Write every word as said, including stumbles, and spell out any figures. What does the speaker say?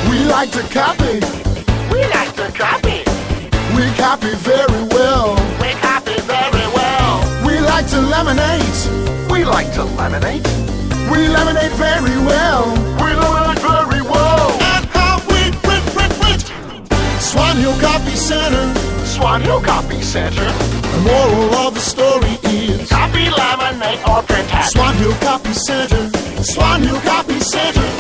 We like to copy. We like to copy. We copy very well. We copy very well. We like to laminate. We like to laminate. We laminate very well. We laminate very well. And how we print, print, print. Swan Hill Copy Center. Swan Hill Copy Center. The moral of the story is copy, laminate, or print happy. Swan Hill Copy Center. Swan Hill Copy Center.